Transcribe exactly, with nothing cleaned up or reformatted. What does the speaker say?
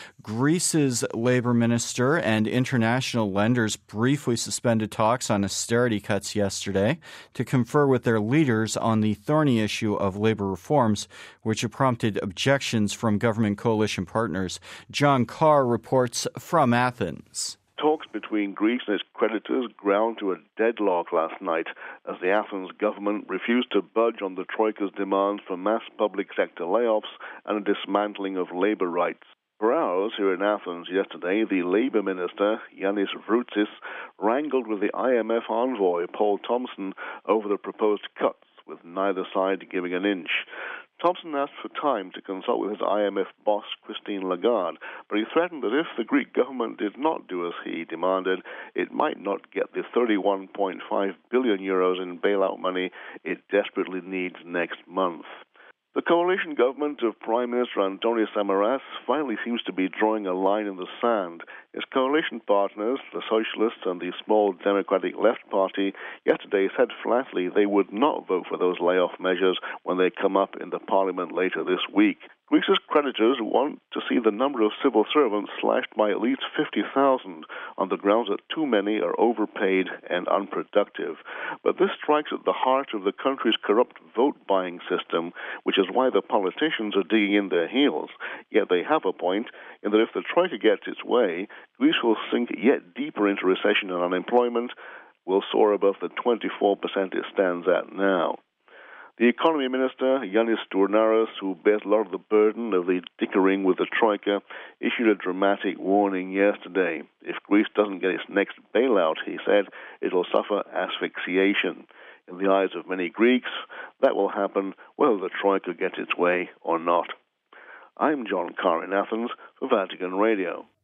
Greece's labor minister and international lenders briefly suspended talks on austerity cuts yesterday to confer with their leaders on the thorny issue of labor reforms, which have prompted objections from government coalition partners. John Carr reports from Athens. Talks between Greece and its creditors ground to a deadlock last night as the Athens government refused to budge on the Troika's demands for mass public sector layoffs and a dismantling of labor rights. For hours here in Athens yesterday, the Labour Minister, Yanis Vroutsis, wrangled with the I M F envoy, Paul Thompson, over the proposed cuts, with neither side giving an inch. Thompson asked for time to consult with his I M F boss, Christine Lagarde, but he threatened that if the Greek government did not do as he demanded, it might not get the thirty-one point five billion euros in bailout money it desperately needs next month. The coalition government of Prime Minister Antonis Samaras finally seems to be drawing a line in the sand. His coalition partners, the Socialists and the small Democratic Left Party, yesterday said flatly they would not vote for those layoff measures when they come up in the parliament later this week. Greece's creditors want to see the number of civil servants slashed by at least fifty thousand on the grounds that too many are overpaid and unproductive. But this strikes at the heart of the country's corrupt vote-buying system, which is why the politicians are digging in their heels. Yet they have a point in that if the Troika gets its way, Greece will sink yet deeper into recession, and unemployment will soar above the twenty-four percent it stands at now. The economy minister, Yanis Stournaras, who bears a lot of the burden of the dickering with the Troika, issued a dramatic warning yesterday. If Greece doesn't get its next bailout, he said, it'll suffer asphyxiation. In the eyes of many Greeks, that will happen whether the Troika gets its way or not. I'm John Carr in Athens for Vatican Radio.